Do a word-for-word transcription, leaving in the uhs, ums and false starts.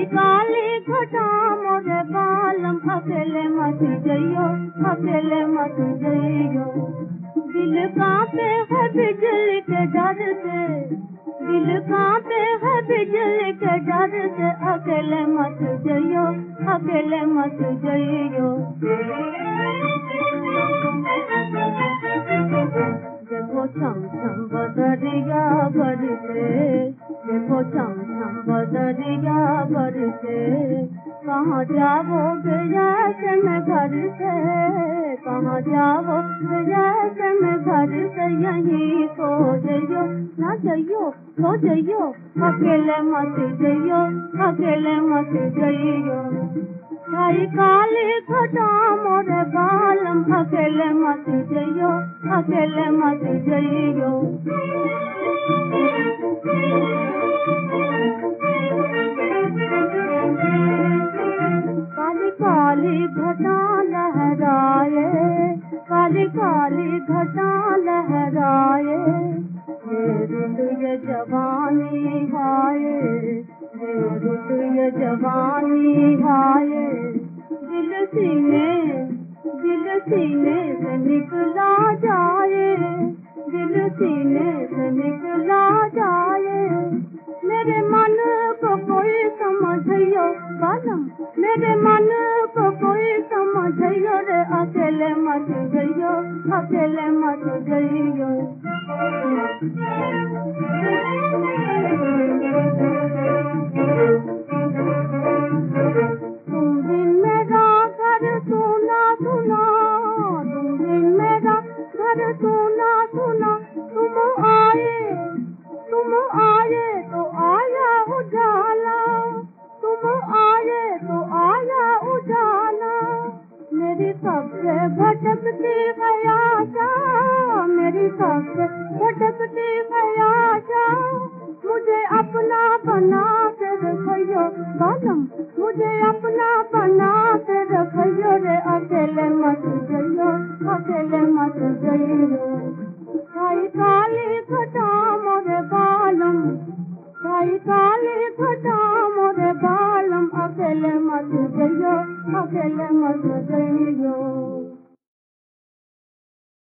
काली घटा मोरे बालम अकेले मत जइयो, अकेले मत जइयो। दिल कांपे है बिजली के डर से, दिल कांपे है बिजली के डर से, अकेले मत जइयो, अकेले मत जइयो। देखो छम छम बदरिया बरसे, देखो छम छम बदरिया बरसे, कहाँ जाओगे जैसे मैं घर से, कहाँ जाओगे जैसे मैं घर से, यहीं सो जइयो, ना जइयो सो जइयो, अकेले मत जइयो, अकेले मत जइयो। छाई काली घटा मोरे बालम अकेले मत जइयो, अकेले मत जइयो। काली काली घटा लहराए, काली काली घटा लहराए, ये रुत ये जवानी हाय, ये रुत ये जवानी हाय। दिल सीने, दिल सीने से निकला जाए, दिल सीने से निकला जाए। मेरे मन को कोई समझियो बालम, मेरे मन को कोई समझियो रे, अकेले मत जइयो, अकेले मत जइयो।